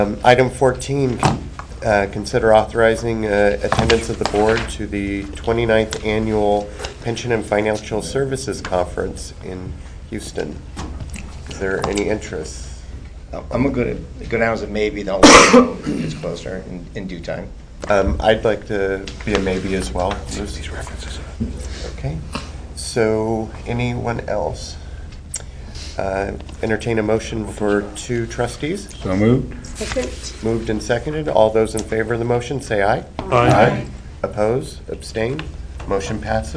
Item 14, consider authorizing attendance of the board to the 29th Annual Pension and Financial Services Conference in Houston. Is there any interest? I'm going to go down as a maybe. Don't let me know if it's closer in due time. I'd like to be a maybe as well. These references. Okay. So anyone else? Entertain a motion for 2 trustees. So moved. Second. Moved and seconded. All those in favor of the motion say aye. Aye. Oppose? Abstain? Motion passes.